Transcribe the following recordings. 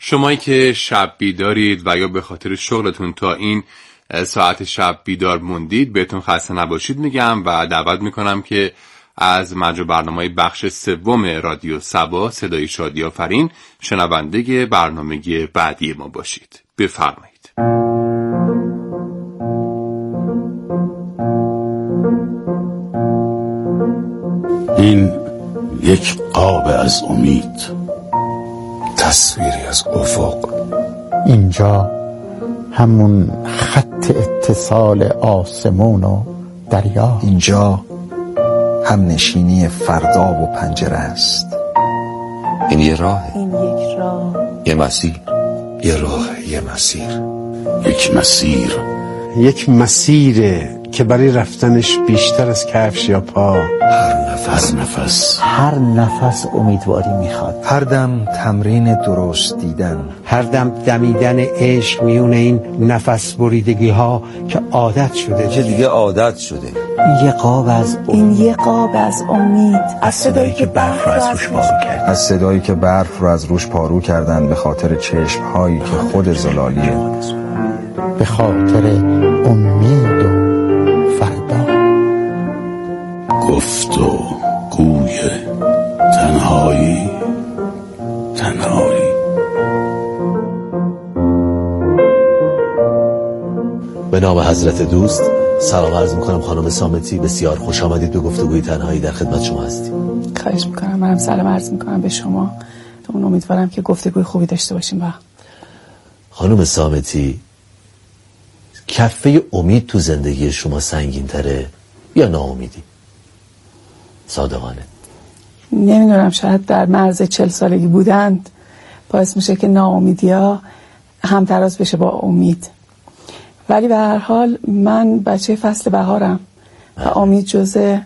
شمایی که شب بیدارید و یا به خاطر شغلتون تا این ساعت شب بیدار موندید بهتون خسته نباشید میگم و دعوت میکنم که از مجموع برنامه‌های بخش سوم رادیو صبا صدای شادی آفرین شنونده برنامه بعدی ما باشید. بفرمایید. این یک قاب از امید، تصویری از افق. اینجا همون خط اتصال آسمون و دریا. اینجا هم نشینی فردا و پنجره است. این یه راهه، این یک راه، یه مسیر، یه راه، یه مسیر، یک مسیر، یک مسیره که برای رفتنش بیشتر از کفش یا پا. هر نفس امیدواری میخواد. هر دم تمرین درست دیدن، هر دم دمیدن عشق میون این نفس بریدگی ها که عادت شده، که دیگه عادت شده. یه قاب از این یه قاب از امید، از صدایی که برف رو از روش پارو کرد، از صدایی که برف رو از روش پارو کردن به خاطر چشم‌هایی که خود زلالیه، به خاطر امید و فردا. گفت و گوی تنهایی. به نام حضرت دوست سلام عرض میکنم خانم صامتی، بسیار خوش آمدید به گفتگوی تنهایی، در خدمت شما هستیم. خواهش میکنم. منم سلام عرض میکنم به شما. اون امیدوارم که گفتگوی خوبی داشته باشیم. با خانم صامتی، کفه امید تو زندگی شما سنگین تره یا ناامیدی؟ صادقانه. نمیدونم، شاید در مرز 40 سالگی بودند باعث میشه که ناامیدی ها همتراز بشه با امید، ولی به هر حال من بچه فصل بهارم و امید جزء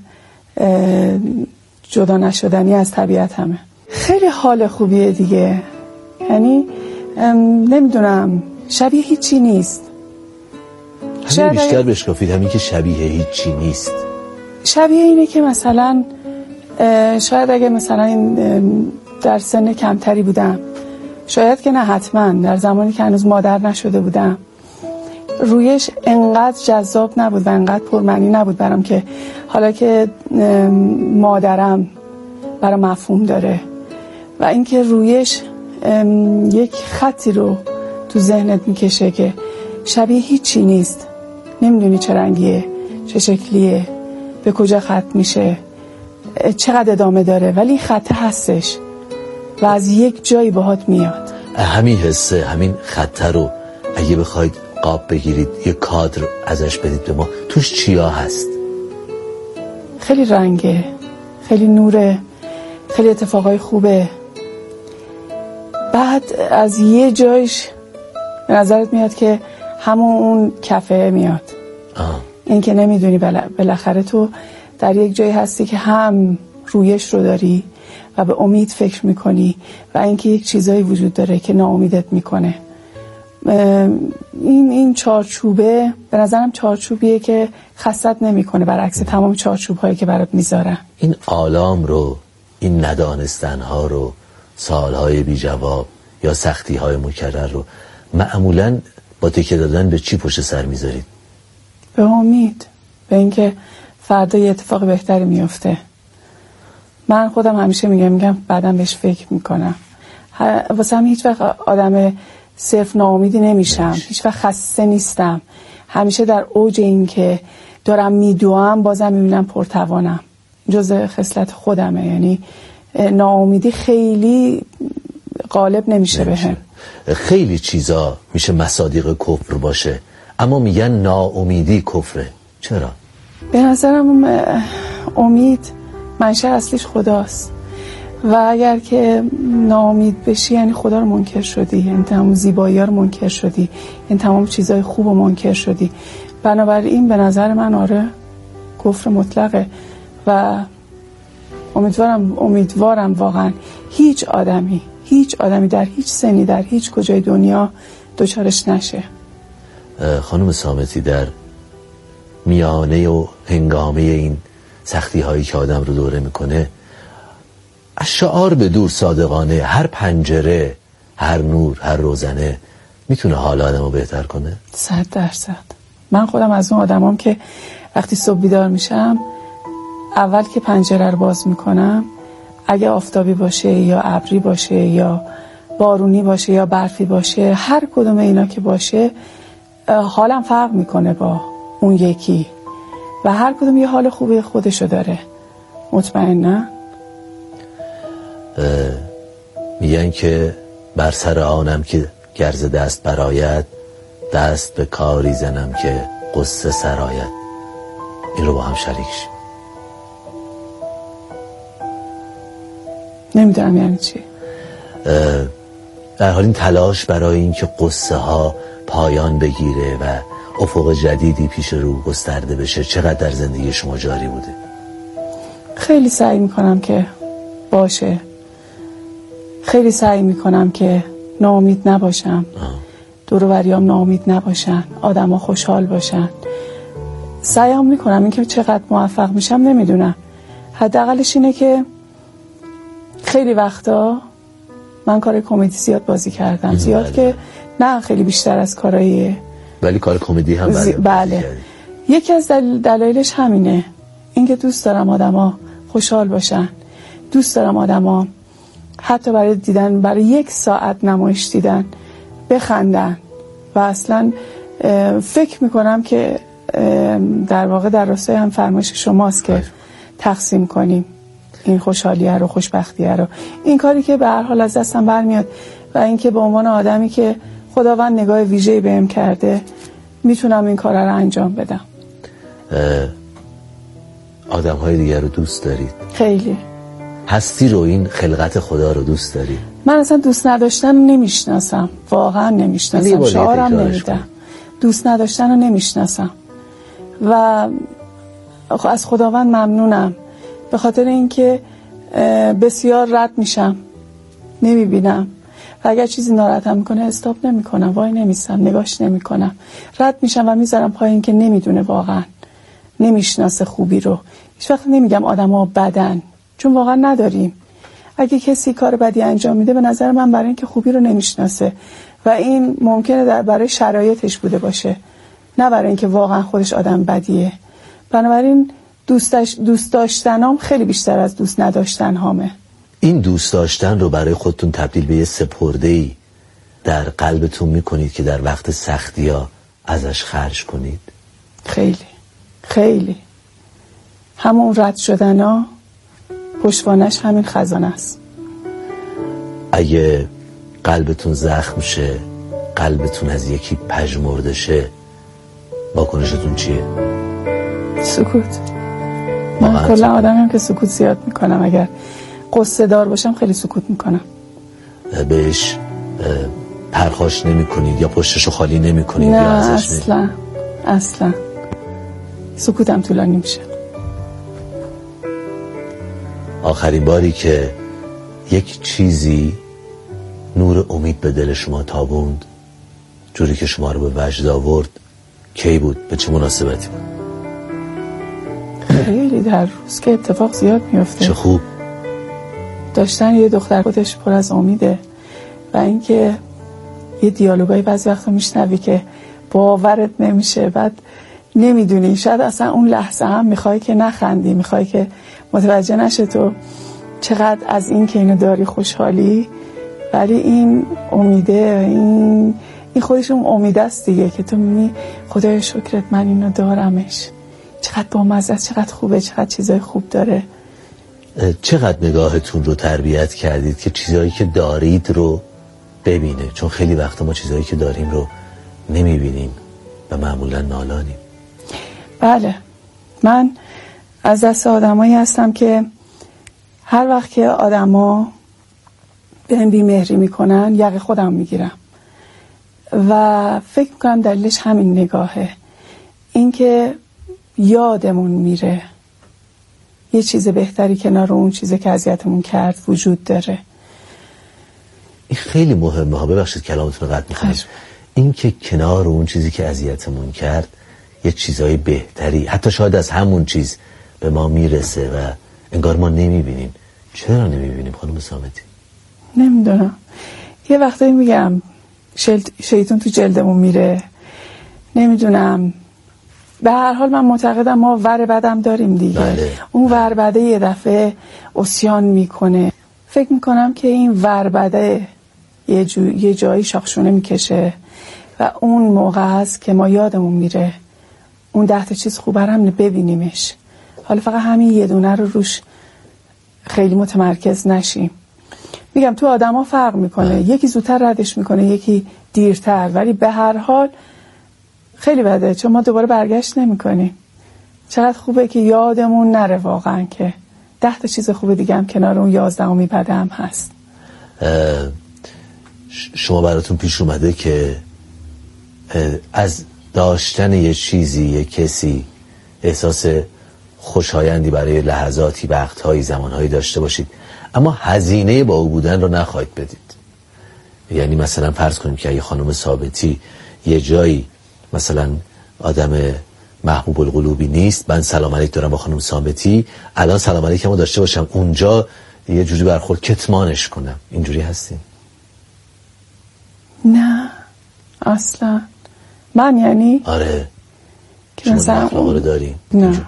جدا نشدنی از طبیعت همه. خیلی حال خوبیه دیگه، یعنی نمیدونم، شبیه هیچی نیست. همین بیشتر بشکافید، همین که شبیه هیچی نیست. شبیه اینه که مثلا شاید اگه مثلا این در سن کمتری بودم، شاید که نه حتما در زمانی که هنوز مادر نشده بودم، رویش انقدر جذاب نبود و انقدر پرمعنی نبود برام که حالا که مادرم برام مفهوم داره و اینکه رویش یک خطی رو تو ذهنت میکشه که شبیه هیچی نیست، نمیدونی چه رنگیه، چه شکلیه، به کجا ختم میشه، چقدر ادامه داره، ولی خط هستش و از یک جایی باهات میاد. همین حسه، همین خط رو اگه بخواید قاب بگیرید، یه کادر ازش بدید به ما، توش چیا هست؟ خیلی رنگه، خیلی نوره، خیلی اتفاقای خوبه. بعد از یه جایش به نظرت میاد که همون اون کفه میاد. این که نمیدونی بالاخره تو در یک جایی هستی که هم رویش رو داری و به امید فکر میکنی و اینکه یک چیزایی وجود داره که ناامیدت میکنه. این چارچوبه به نظرم چارچوبیه که خستت نمیکنه، برعکس تمام چارچوب‌هایی که برات میذارن. این آلام رو، این ندانستن‌ها رو، سوال‌های بی جواب یا سختی‌های مکرر رو معمولاً با تکیه دادن به چی پشت سر میذارید؟ به امید، به اینکه فردا یه اتفاق بهتری میفته. من خودم همیشه میگم بعدم بهش فکر میکنم. واسه هم هیچ وقت آدم صرف ناامیدی نمیشم، هیچ وقت خسته نیستم. همیشه در اوج این که دارم میدوام بازم میبینم پرتوانم. جزء خصلت خودمه، یعنی ناامیدی خیلی غالب نمیشه بهم. خیلی چیزا میشه مصادیق کفر باشه، اما میگن ناامیدی کفره. چرا؟ به نظرم امید منشأ اصلیش خداست و اگر که ناامید بشی یعنی خدا رو منکر شدی، یعنی تمام زیبایی ها رو منکر شدی، یعنی تمام چیزای خوب رو منکر شدی. بنابراین به نظر من آره کفر مطلقه و امیدوارم واقعا هیچ آدمی در هیچ سنی در هیچ کجای دنیا دچارش نشه. خانم صامتی، در میانه و هنگامه این سختی هایی که آدم رو دوره میکنه، از شعار به دور صادقانه هر پنجره، هر نور، هر روزنه میتونه حال آدمو بهتر کنه؟ 100%. من خودم از اون آدمام که وقتی صبح بیدار میشم اول که پنجره رو باز میکنم، اگه آفتابی باشه یا ابری باشه یا بارونی باشه یا برفی باشه، هر کدوم اینا که باشه حالم فرق میکنه با اون یکی و هر کدوم یه حال خوبه خودشو داره. مطمئنه؟ میگن که بر سر آنم که گرز دست براید، دست به کاری زنم که قصه سراید. این رو با هم شریک شیم. نمیدونم یعنی چی. در حال این تلاش برای این که قصه ها پایان بگیره و افق جدیدی پیش رو گسترده بشه چقدر در زندگی شما جاری بوده؟ خیلی سعی میکنم که باشه. خیلی سعی میکنم که ناامید نباشم. دور و بریام ناامید نباشن، آدم ها خوشحال باشن. سعیم میکنم. این که چقدر موفق میشم نمیدونم. حداقلش اینه که خیلی وقتا من کار کمدی زیاد بازی کردم. زیاد که نه، خیلی بیشتر از کارهای، ولی کار کمدی هم بله. یکی از دلایلش همینه، اینکه دوست دارم آدما خوشحال باشن. دوست دارم آدما حتی برای دیدن، برای 1 ساعت نمایش دیدن بخندن و اصلا فکر میکنم که در واقع در راستای هم فرمایش شماست که تقسیم کنیم این خوشحالیه رو، خوشبختیه رو. این کاری که به هر حال از دستم برمیاد و اینکه به عنوان آدمی که خداوند نگاه ویژه‌ای بهم کرده میتونم این کار رو انجام بدم. آدم‌های دیگر رو دوست دارید؟ خیلی. هستی رو، این خلقت خدا رو دوست دارید؟ من اصلا دوست نداشتن رو نمیشناسم، واقعا نمیشناسم، شعارم نمیدم. دوست نداشتن رو نمیشناسم و از خداوند ممنونم به خاطر اینکه بسیار رد میشم، نمیبینم و اگر چیزی ناراحتم میکنه استاپ نمیکنم، وای نمیستم، نگاش نمیکنم، رد میشم و میذارم پایین که نمیدونه، واقعا نمیشناسه خوبی رو. هیچ وقت نمیگم آدم‌ها بدن، چون واقعا نداریم. اگه کسی کار بدی انجام میده به نظر من برای اینکه خوبی رو نمیشناسه و این ممکنه برای شرایطش بوده باشه، نه برای اینکه واقعا خودش آدم بدیه. بنابراین دوست داشتنام خیلی بیشتر از دوست نداشتن هامه. این دوست داشتن رو برای خودتون تبدیل به یه سپرده‌ای در قلبتون میکنید که در وقت سختی‌ها ازش خرج کنید؟ خیلی خیلی. همون رد شدن ها پشتوانش همین خزانه است. اگه قلبتون زخم شه، قلبتون از یکی پژمرده شه، واکنشتون چیه؟ سکوت. من کلا آدمیم که سکوت زیاد میکنم. اگر قصه دار باشم خیلی سکوت میکنم. بهش پرخاش نمی کنید یا پشتشو خالی نمی کنید؟ نه اصلا سکوتم طولانی میشه. آخرین باری که یک چیزی نور امید به دل شما تابوند، جوری که شما رو به وجد آورد، کی بود؟ به چه مناسبتی بود؟ خیلی در روز که اتفاق زیاد میفته. چه خوب. داشتن یه دختر خودش پر از امیده و اینکه یه دیالوگای بعضی وقتا میشنوی که باورت نمیشه، بعد نمیدونی، شاید اصلا اون لحظه هم میخوای که نخندی، میخوای که متوجه نشه تو چقدر از این که اینو داری خوشحالی، ولی این امیده، این خودش اون امیده است دیگه که تو میبینی خدای شکرت من اینو دارمش، چقدر بامزه است، چقدر خوبه، چقدر چیزای خوب داره. چقدر نگاهتون رو تربیت کردید که چیزایی که دارید رو ببینه؟ چون خیلی وقتا ما چیزایی که داریم رو نمیبینیم و معمولا نالانیم. بله، من از دست آدمایی هستم که هر وقت که آدما بهم بی‌مهری میکنن یقه خودم میگیرم و فکر میکنم دلیلش همین نگاهه، این که یادمون میره یه چیز بهتری کنار اون چیزی که اذیتمون کرد وجود داره. این خیلی مهمه ها. ببخشید کلامتون رو قطع میکنم. این که کنار اون چیزی که اذیتمون کرد یه چیزای بهتری، حتی شاید از همون چیز به ما میرسه و انگار ما نمیبینیم. چرا نمیبینیم خانم صامتی؟ نمیدونم. یه وقتایی میگم شیطون تو جلدمون میره، نمیدونم. به هر حال من معتقدم ما ور بدم داریم دیگه. بله. اون ور بده یه دفعه عصیان میکنه. فکر میکنم که این ور بده یه جایی شاخشونه میکشه و اون موقع هست که ما یادمون میره اون 10 تا چیز خوبه رو هم ببینیمش. حالا فقط همین یه دونه رو روش خیلی متمرکز نشیم. میگم تو آدم ها فرق میکنه، یکی زودتر ردش میکنه، یکی دیرتر، ولی به هر حال خیلی بده چون ما دوباره برگشت نمیکنیم. چقدر خوبه که یادمون نره واقعا که 10 تا چیز خوبه دیگه هم کنار اون 11 بده هم هست. شما براتون پیش اومده که از داشتن یه چیزی، یه کسی احساس خوشایندی برای لحظاتی، وقتهایی، زمانهایی داشته باشید اما هزینه با او بودن رو نخواهید بدید؟ یعنی مثلا فرض کنیم که اگه خانم ثابتی یه جایی مثلا آدم محبوب القلوبی نیست، من سلام علیک دارم با خانم ثابتی، الان سلام علیکمو داشته باشم اونجا یه جوری برخورد کتمانش کنم، اینجوری هستیم؟ نه اصلا. من یعنی آره که مثلا اخلاق رو داری؟ نه اینجا.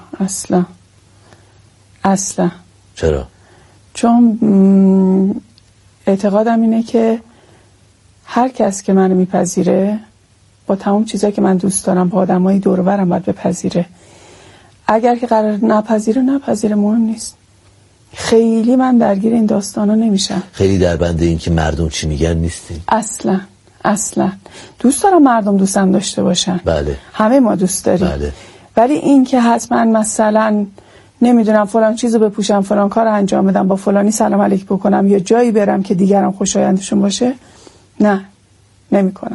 اصلا. چرا؟ چون اعتقادم اینه که هر کس که منو میپذیره با تمام چیزایی که من دوست دارم با آدمای دور و برم باید بپذیره. اگر که قرار نپذیره مهم نیست. خیلی من درگیر این داستانا نمیشم. خیلی در بنده این که مردم چی میگن نیستی؟ اصلا دوست دارم مردم دوستم داشته باشن. بله. همه ما دوست داریم. بله. ولی این که حتما مثلا نمیدونم فلان چیزو بپوشم، فلان کار انجام بدم، با فلانی سلام علیک بکنم یا جایی برم که دیگران خوشایندشون باشه، نه نمیکنم.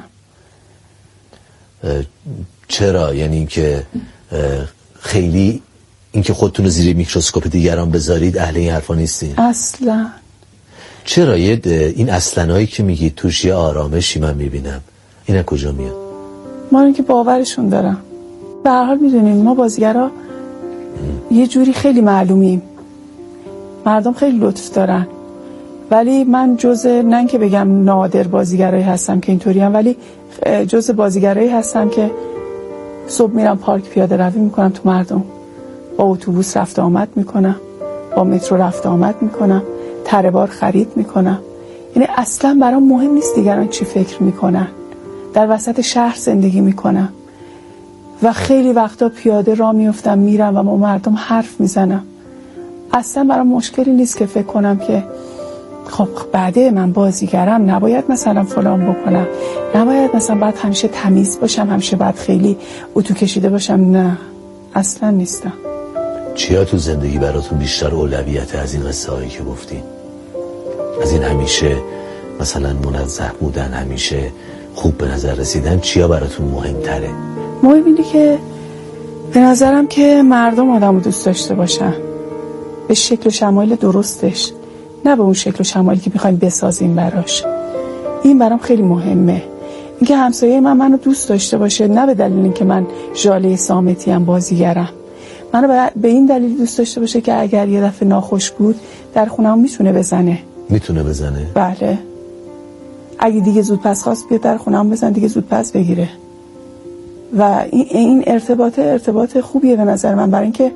چرا؟ یعنی اینکه خیلی اینکه خودتون رو زیر میکروسکوپ دیگران بذارید اهل این حرفا نیستین؟ اصلا. چرا؟ این اصلنایی که میگید توش یه آرامشی من میبینم، این از کجا میاد؟ ما این که باورشون دارم. به هر حال میدونین ما بازیگرا یه جوری خیلی معلومیم، مردم خیلی لطف دارن، ولی من نه که بگم نادر بازیگرایی هستم که اینطوری هم، ولی جزء بازیگرایی هستم که صبح میرم پارک پیاده روی میکنم تو مردم، با اتوبوس رفت آمد میکنم، با مترو رفت آمد میکنم، تره بار خرید میکنم. یعنی اصلا برام مهم نیست دیگران چی فکر میکنن. در وسط شهر زندگی میکنم و خیلی وقتا پیاده راه میفتم میرم و با مردم حرف میزنم. اصلا برام مشکلی نیست که فکر کنم که خب بعده من بازیگرم نباید مثلا فلان بکنم، نباید مثلا باید همیشه تمیز باشم، همیشه باید خیلی اتو کشیده باشم. نه اصلا نیستم. چیا تو زندگی براتون بیشتر اولویت از این قصه هایی که گفتین؟ از این همیشه مثلا منزه بودن، همیشه خوب به نظر رسیدن، چیا براتون مهمتره؟ مهم اینه که به نظرم که مردم آدمو دوست داشته باشن به شکل و شمایل درستش، نه به اون شکل و شمایلی که میخوایم بسازیم براش. این برام خیلی مهمه، اینکه همسایه منو دوست داشته باشه، نه به دلیل اینکه من ژاله صامتی ام بازیگرم، منو به این دلیل دوست داشته باشه که اگر یه دفعه ناخوش بود در خونه‌ام میتونه بزنه. بله. اگه دیگه زود پس خواست بیاد در خونه‌ام بزن، دیگه زود پس بگیره. و این ارتباط خوبیه به نظر من، برای اینکه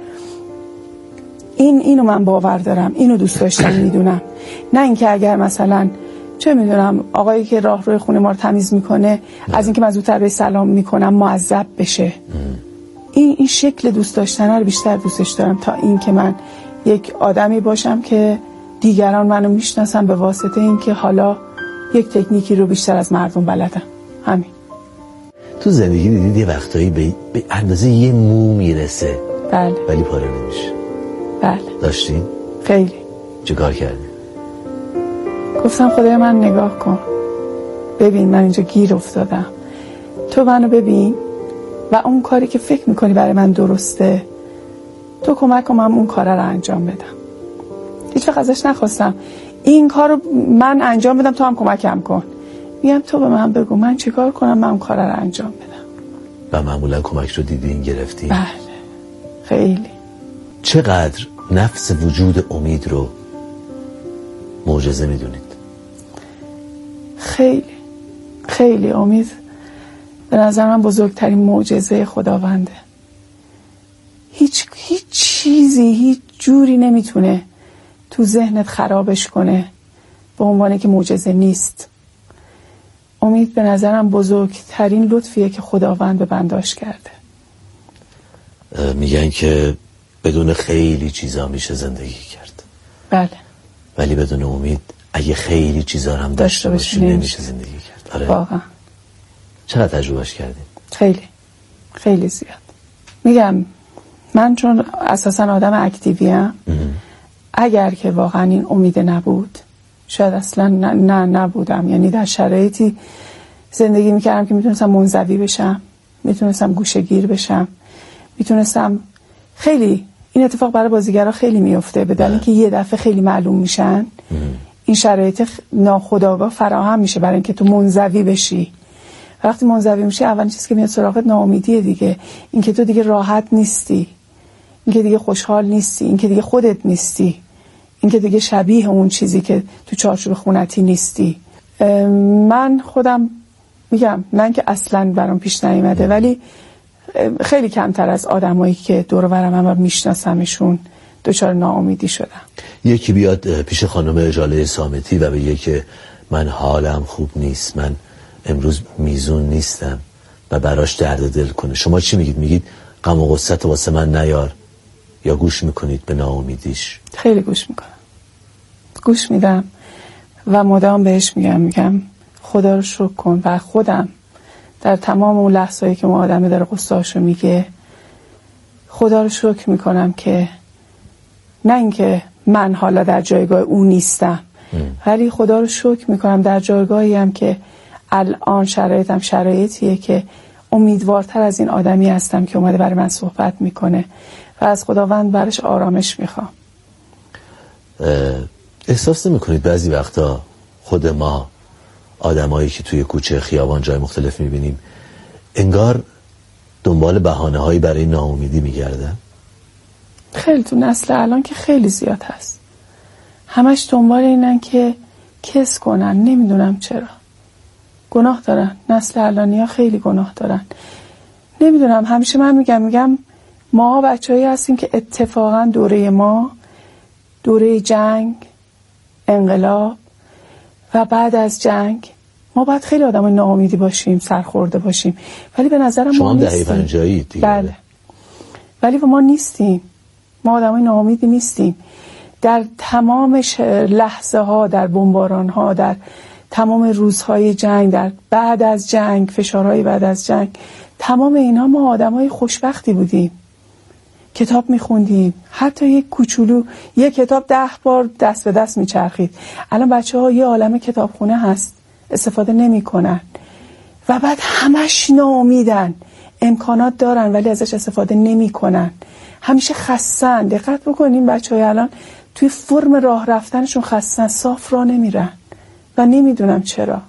اینو من باور دارم، اینو دوست داشتم میدونم. نه اینکه اگر مثلا چه میدونم آقایی که راهروی خونه ما رو تمیز میکنه از اینکه من زودتر به سلام میکنم معذب بشه. این شکل دوست داشتن رو بیشتر دوستش دارم تا اینکه من یک آدمی باشم که دیگران منو میشناسن به واسطه اینکه حالا یک تکنیکی رو بیشتر از مردم بلدم. همین. تو زندگی دیدید یه وقتایی به اندازه یه مو میرسه بله ولی پاره نمیشه؟ بله. داشتین؟ خیلی. چه کار کردی؟ گفتم خدای من نگاه کن، ببین من اینجا گیر افتادم، تو منو ببین و اون کاری که فکر میکنی برای من درسته تو کمک کن من اون کار رو انجام بدم. هیچ وقت ازش نخواستم این کار رو من انجام بدم تو هم کمکم کن، میگم تو به من بگو من چیکار کنم من اون کار رو انجام بدم. و معمولا کمک رو دیدین گرفتین؟ بله خیلی. چقدر نفس وجود امید رو معجزه میدونید؟ خیلی خیلی امید به نظر من بزرگترین معجزه خداونده. هیچ چیزی هیچ جوری نمیتونه تو ذهنت خرابش کنه به عنوانی که معجزه نیست. امید به نظرم بزرگترین لطفیه که خداوند به بنداش کرده. میگن که بدون خیلی چیزا میشه زندگی کرد. بله. ولی بدون امید اگه خیلی چیزا هم داشته باشی نمیشه زندگی کرد. آره. واقعا. چقدر تجربهش کردیم؟ خیلی خیلی زیاد. میگم من چون اساسا آدم اکتیویم، اگر که واقعا این امید نبود شاید اصلا نبودم. یعنی در شرایطی زندگی میکردم که میتونستم منزوی بشم، میتونستم گوشه‌گیر بشم، میتونستم خیلی این اتفاق برای بازیگرا خیلی میفته به دلیل اینکه یه دفعه خیلی معلوم میشن. این شرایط ناخودآگاه فراهم میشه برای اینکه تو منزوی بشی. وقتی منزوی میشی اولین چیزی که میاد سراغت ناامیدیه دیگه. اینکه تو دیگه راحت نیستی، اینکه دیگه خوشحال نیستی، اینکه دیگه خودت نیستی، اینکه دیگه شبیه اون چیزی که تو چارچوب خونتی نیستی. من خودم میگم نه اینکه اصلا برام پیش نیامده، ولی خیلی کمتر از آدمایی که دور و برم هم میشناسمشون دچار ناامیدی شدم. یکی بیاد پیش خانم اجاله صامتی و بگه که من حالم خوب نیست، من امروز میزون نیستم و براش درد دل کنه، شما چی میگید؟ میگید غم و غصت واسه من نیار، یا گوش میکنید به ناامیدیش؟ خیلی گوش میکنم، گوش میدم و مدام بهش میگم خدا رو شکر کن. و خودم در تمام اون لحظه‌ای که اون آدمه داره قصه‌اشو میگه خدا رو شکر میکنم که نه اینکه من حالا در جایگاه اون نیستم، ولی خدا رو شکر میکنم در جایگاهی هم که الان شرایطم شرایطیه که امیدوارتر از این آدمی هستم که اومده برای من صحبت میکنه و از خداوند برش آرامش میخوام. احساس نمیکنید بعضی وقتا خود ما آدمایی که توی کوچه خیابان جای مختلف میبینیم انگار دنبال بهانه‌هایی برای ناامیدی میگردن؟ خیلی تو نسل الان که خیلی زیاد هست، همش دنبال اینن که کس کنن، نمیدونم چرا. گناه دارن، نسل الانی ها خیلی گناه دارن. نمیدونم، همیشه من میگم ما بچه‌ای هستیم که اتفاقا دوره ما دوره جنگ، انقلاب و بعد از جنگ ما باید خیلی آدم ناامیدی باشیم، سرخورده باشیم، ولی به نظرم ما نیستیم. شما دهه 50 دیگه. بله. ولی ما نیستیم، ما آدمای ناامیدی نیستیم. در تمام لحظه ها، در بمباران ها، در تمام روزهای جنگ، در بعد از جنگ، فشارهای بعد از جنگ، تمام اینها ما آدمای خوشبختی بودیم. کتاب میخوندیم، حتی یک کوچولو یک کتاب 10 بار دست به دست میچرخید. الان بچه‌ها یه عالمه کتابخونه هست استفاده نمیکنن و بعد همش ناامیدن، امکانات دارن ولی ازش استفاده نمیکنن، همیشه خستن. دقت بکنین بچه‌های الان توی فرم راه رفتنشون خستن، صاف راه نمیرن و نمیدونم چرا.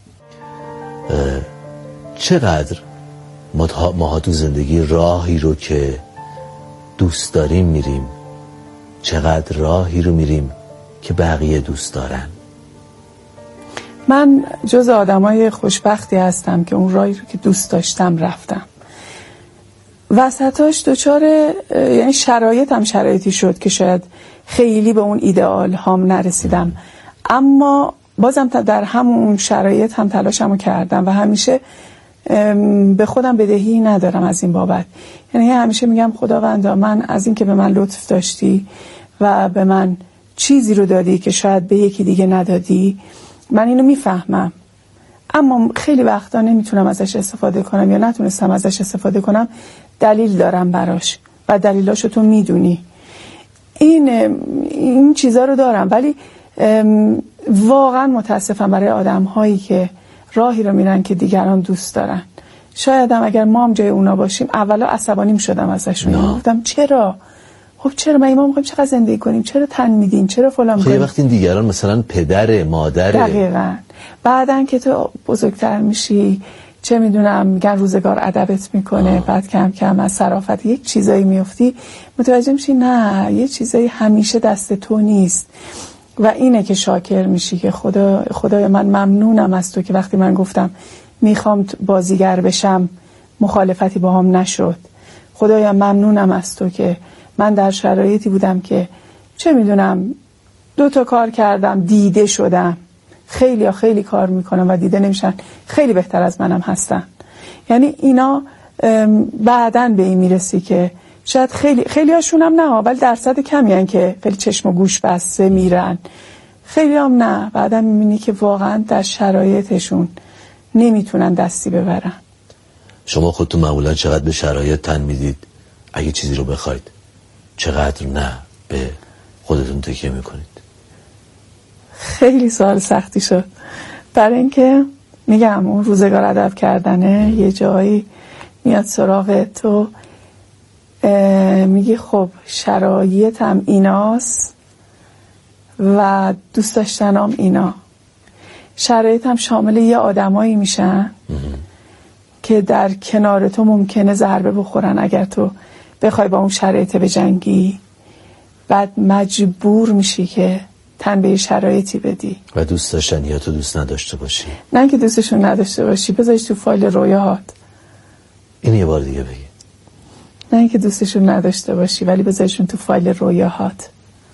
چقدر ماها تو زندگی راهی رو که دوست داریم میریم، چقدر راهی رو میریم که بقیه دوست دارن. من جز آدمای خوشبختی هستم که اون راهی رو که دوست داشتم رفتم. وسطاش دچار یعنی شرایطی شد که شاید خیلی به اون ایدئال هم نرسیدم، اما بازم در همون شرایط هم تلاشمو کردم و همیشه به خودم بدهی ندارم از این بابت. یعنی همیشه میگم خداوندا، من از این که به من لطف داشتی و به من چیزی رو دادی که شاید به یکی دیگه ندادی، من اینو میفهمم، اما خیلی وقتا نمیتونم ازش استفاده کنم یا نتونستم ازش استفاده کنم. دلیل دارم براش و دلیلاشو تو میدونی. این چیزا رو دارم، ولی واقعا متاسفم برای آدم هایی که راهی رو میرن که دیگران دوست دارن. شاید هم اگر ما هم جای اونا باشیم اولا عصبانی میشدم ازشون، گفتم چرا؟ خب چرا ما میخوایم چقدر زندگی کنیم، چرا تن میدین، چرا فلان میکنیم؟ خب وقتی دیگران مثلا پدر، مادر، دقیقاً بعدن که تو بزرگتر میشی چه میدونم میگن روزگار ادبت میکنه، بعد کم کم از صرافت یک چیزایی میفتی، متوجه میشی نه، یه چیزایی همیشه دست تو نیست و اینه که شاکر میشی که خدای من ممنونم از تو که وقتی من گفتم میخوام بازیگر بشم مخالفتی با هم نشد. خدایا ممنونم از تو که من در شرایطی بودم که چه میدونم 2 تا کار کردم دیده شدم. خیلی کار میکنم و دیده نمیشن، خیلی بهتر از منم هستن. یعنی اینا بعدن به این میرسی که شاید خیلی هاشون هم نه، ولی درصد کمی هن که خیلی چشم و گوش بسته میرن، خیلی هم نه. بعدن میبینی که واقعا در شرایطشون نمیتونن دستی ببرن. شما خودتون معمولا چقدر به شرایط تن میدید اگه چیزی رو بخواید؟ چقدر نه به خودتون تکیه میکنید؟ خیلی سوال سختی شد، برای اینکه میگم اون روزگار ادب کردنه یه جایی میاد سراغ تو، میگی خب شرایطم ایناست و دوست داشتنم اینا. شرایطم شامل یه آدمایی میشن که در کنار تو ممکنه ضربه بخورن اگر تو بخوای با اون شرایط بجنگی، بعد مجبور میشی که تن به شرایطی بدی. و دوست داشتن یا تو دوست نداشته باشی؟ نه که دوستشون نداشته باشی، بذارش تو فایل رویاهات. این یه بار دیگه بگی. نه اینکه دوستشون نداشته باشی ولی بذارشون تو فایل رویاهات.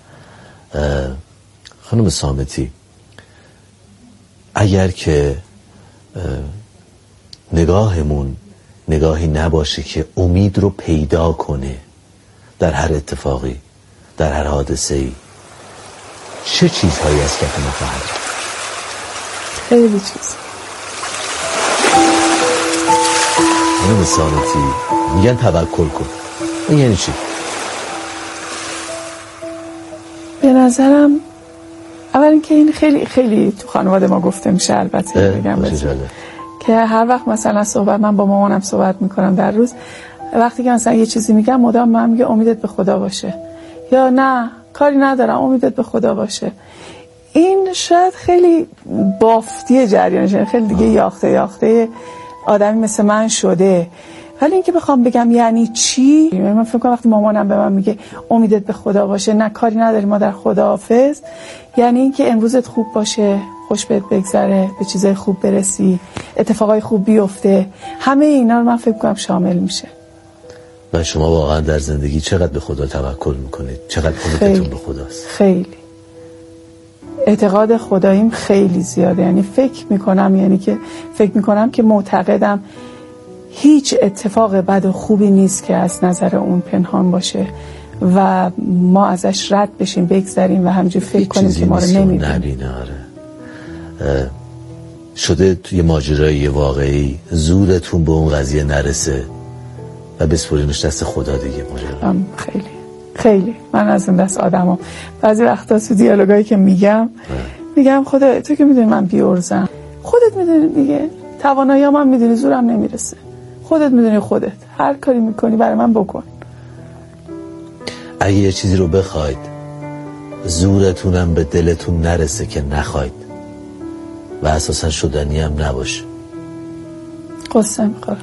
خانم صامتی، اگر که نگاهمون نگاهی نباشه که امید رو پیدا کنه در هر اتفاقی، در هر حادثه‌ای، چه چیزهایی از کف ما خواهد؟ خیلی چیز. خانم صامتی میگن توکل کن، این یعنی چی؟ به نظرم اول اینکه این خیلی تو خانواده ما گفته میشه، البته بگم که هر وقت مثلا من با مامانم صحبت میکنم در روز، وقتی که مثلا یه چیزی میگم مدام من میگه امیدت به خدا باشه، یا نه کاری ندارم امیدت به خدا باشه. این شاید خیلی بافتی جریانشه، خیلی دیگه یاخته آدمی مثل من شده. ولی اینکه بخوام بگم یعنی چی، من فکر کنم وقتی مامانم به من میگه امیدت به خدا باشه، نه کاری نداری مادر خداحافظ، یعنی اینکه امروزت خوب باشه، خوش بهت بگذره، به چیزای خوب برسی، اتفاقای خوب بیفته. همه اینا رو من فکر کنم شامل میشه. و شما واقعا در زندگی چقدر به خدا توکل میکنید؟ چقدر امیدتون به خداست؟ خیلی اعتقاد خداییم خیلی زیاده. یعنی فکر میکنم که معتقدم هیچ اتفاق بد و خوبی نیست که از نظر اون پنهان باشه و ما ازش رد بشیم، بگذریم و همینجور فکر کنیم که ما رو نمیبینه. شده توی ماجرای واقعی زورتون به اون قضیه نرسه و بسپرینش دست خدا دیگه ماجرا؟ خیلی من از این دست آدمم بعضی وقتا تو دیالوگایی که میگم خدا تو که میدونی من بیورزم، خودت میدونی دیگه، تواناییام هم میدونی، زورم نمیرسه، خودت میدونی، خودت هر کاری میکنی برای من بکن. اگه یه چیزی رو بخواید زورتونم به دلتون نرسه که نخواید و اساسا شدنی هم نباشه، قصه میخورم.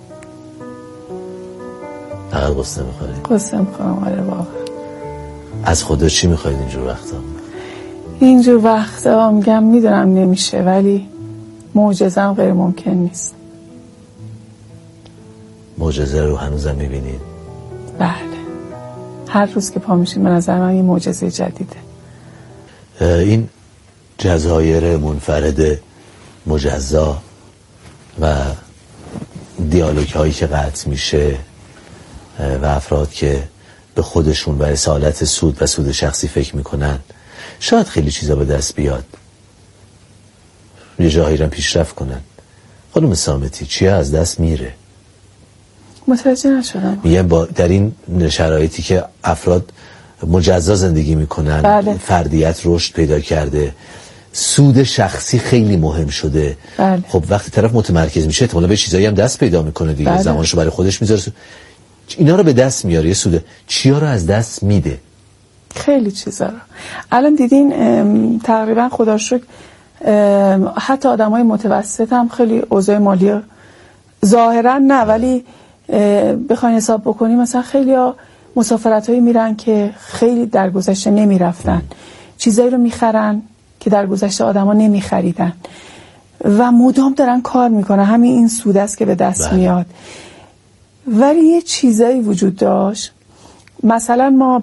فقط قصه میخورید؟ قصه میخورم، آره واقعا. از خدا چی میخواید اینجور وقتا؟ اینجور وقتا میگم میدونم نمیشه، ولی معجزه‌ام غیر ممکن نیست. معجزه رو هنوزم میبینید؟ بله، هر روز که پا میشیم به نظر من یه معجزه جدیده. این جزایر منفرد مجزا و دیالوگ هایی که قطع میشه و افراد که به خودشون و اصالت سود و سود شخصی فکر میکنن، شاید خیلی چیزا به دست بیاد، یه جاهایی رو پیشرفت کنن. خانم صامتی چیه از دست میره؟ متوجه نشدم. میگم در این شرایطی که افراد مجزا زندگی میکنن، بله. فردیت رشد پیدا کرده، سود شخصی خیلی مهم شده. بله. خب وقتی طرف متمرکز میشه احتمالاً به چیزایی هم دست پیدا میکنه دیگه. بله. زمانشو برای خودش میذاره، اینا رو به دست میاره. یه سود چیا رو از دست میده؟ خیلی چیزا رو. الان دیدین تقریبا خدا رو شکر حتی آدمای متوسط هم خیلی اوضاع مالی ظاهرا نه، ولی بخواین حساب بکنیم مثلا خیلی ها مسافرت هایی میرن که خیلی در گذشته نمیرفتن، چیزایی رو میخرن که در گذشته آدما نمیخریدن و مدام دارن کار میکنن. همین این سود است که به دست میاد. ولی یه چیزایی وجود داشت. مثلا ما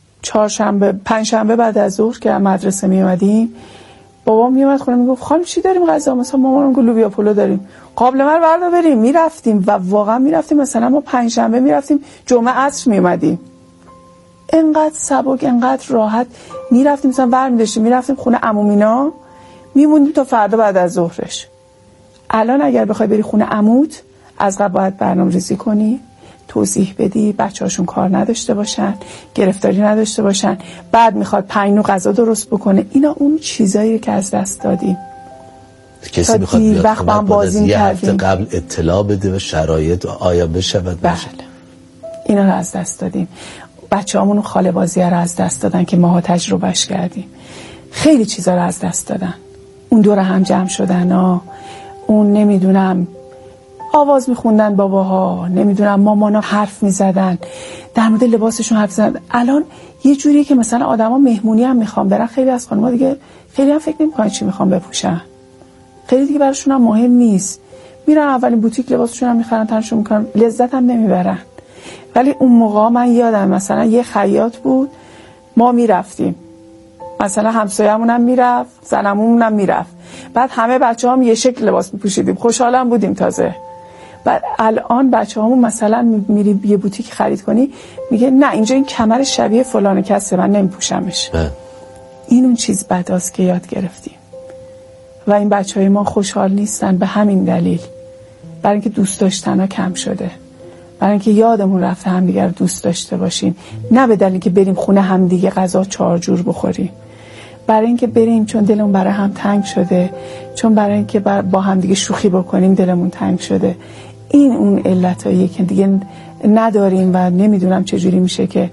پنجشنبه بعد از ظهر که مدرسه می اومدیم، بابام میومد خونه میگفت خانم چی داریم غذا؟ مثلا مامانم گفت لوبیا پلو داریم. قابل من بردار بریم. میرفتیم و واقعا میرفتیم. مثلا ما پنجشنبه میرفتیم، جمعه عصر میومدیم. انقدر سبک، انقدر راحت میرفتیم. مثلا برمی‌داشتیم میرفتیم خونه عمومینا، میموندیم تا فردا بعد از ظهرش. الان اگر بخوای بری خونه عموت، از قبل باید برنامه‌ریزی کنی، توضیح بدی، بچه‌هاشون کار نداشته باشن، گرفتاری نداشته باشن، بعد میخواد 5 نوع غذا درست بکنه. اینا اون چیزایی که از دست دادیم. کسی میخواد بیاد وقت با هم بازی یه هفته کردیم قبل اطلاع بده و شرایط آیا بشود. بله. اینا رو از دست دادیم. بچه‌هامون خاله بازی رو از دست دادن که ماها تجربهش کردیم. خیلی چیزا رو از دست دادن. اون دور هم جمع شدن اون نمیدونم آواز میخوندن باباها، نمیدونم مامانا حرف میزدن، در مورد لباسشون حرف زدن. الان یه جوریه که مثلا آدما مهمونی هم میخوان برن، خیلی از خانم‌ها دیگه خیلی هم فکر نمی‌کنن چی میخوان بپوشن، خیلی دیگه براشون هم مهم نیست. میرن اولین بوتیک لباسشون هم میخرن، تنشون میکنن، لذت هم نمیبرن. ولی اون موقع من یادم مثلا یه خیاط بود، ما میرفتیم، مثلا همسایه‌مون هم میرفت، زنمون هم میرفت، بعد همه بچه‌هام یه شکل لباس میپوشیدیم، خوشحالم بودیم. تازه بعد الان بچه‌هامون مثلا میری یه بوتیک خرید کنی، میگه نه اینجا این کمر شبیه فلان کسه، من نمیپوشمش. این اون چیز بداست که یاد گرفتیم و این بچه‌های ما خوشحال نیستن به همین دلیل، برای اینکه دوست داشتنا کم شده، برای اینکه یادمون رفته همدیگه رو دوست داشته باشیم، نه به دلیلی که بریم خونه همدیگه غذا 4 جور بخوریم، برای اینکه بریم چون دلمون برای هم تنگ شده، چون برای اینکه با همدیگه شوخی بکنیم دلمون تنگ شده. این اون علتاییه که دیگه نداریم و نمیدونم چجوری میشه که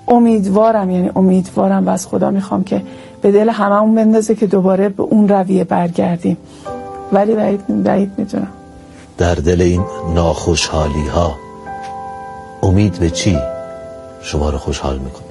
امیدوارم و از خدا میخوام که به دل هممون بندازه که دوباره به اون رویه برگردیم. ولی بعید میدونم. در دل این ناخوشحالی ها امید به چی شما رو خوشحال میکنه؟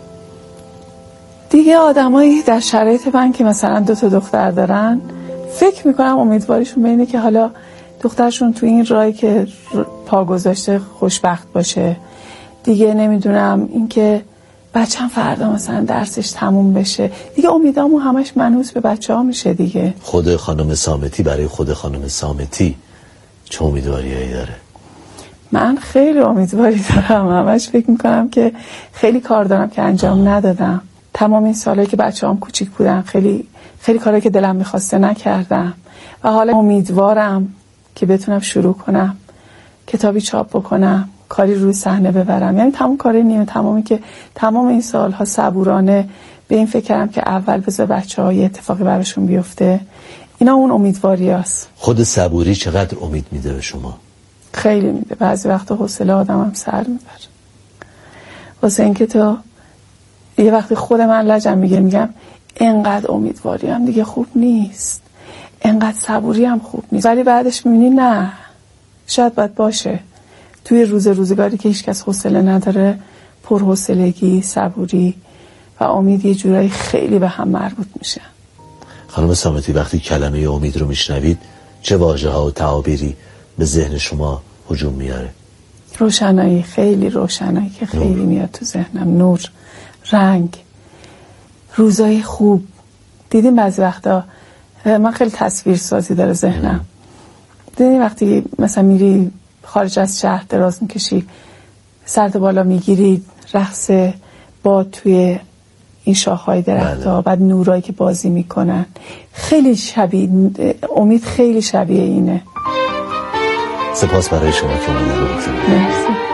دیگه آدمایی در شرایط من که مثلا 2 تا دختر دارن، فکر میکنم امیدواریشون به اینه که حالا دخترشون تو این راهی که پا گذاشته خوشبخت باشه. دیگه نمیدونم اینکه بچه‌م فردا مثلا درسش تموم بشه. دیگه امیدامو همش منحوس به بچه‌ها میشه دیگه. خود خانم صامتی برای خود خانم صامتی چه امیدواریایی داره؟ من خیلی امیدواری دارم. همش فکر میکنم که خیلی کار دارم که انجام ندادم. تمام این سالایی که بچه‌هام کوچیک بودن خیلی کارایی که دلم میخواسته نکردم و حالا امیدوارم که بتونم شروع کنم، کتابی چاپ بکنم، کاری روی صحنه ببرم. یعنی تمام کاری نیمه تمامی که تمام این سالها صبورانه به این فکر کردم که اول بذار بچه‌ها یه اتفاقی براشون بیفته. اینا اون امیدواریاست. خود صبوری چقدر امید میده به شما؟ خیلی میده. بعضی وقتا حوصله آدمم سر میبره. واسه اینکه تو یه وقتی خود من لجم میگم اینقدر امیدواری هم دیگه خوب نیست، اینقدر صبوری هم خوب نیست. ولی بعدش میبینی نه، شاید باید باشه. توی روزگاری که هیچ کس حوصله نداره، پرحوصلگی، صبوری و امید یه جورایی خیلی به هم مربوط میشه. خانم صامتی وقتی کلمه امید رو میشنوید چه واژه‌ها و تعابیری به ذهن شما هجوم میاره؟ روشنایی، خیلی روشنایی که خیلی میاد تو ذهنم. نور، رنگ، روزای خوب. دیدیم بعضی وقتا من خیلی تصویر سازی داره ذهنم. دیدیم وقتی مثلا میری خارج از شهر دراز میکشی، سرت بالا میگیری، رقص باد توی این شاخهای درخت‌ها، بعد نورایی که بازی میکنن، خیلی شبیه امید، خیلی شبیه اینه. سپاس برای شما که اومدید. مرسی.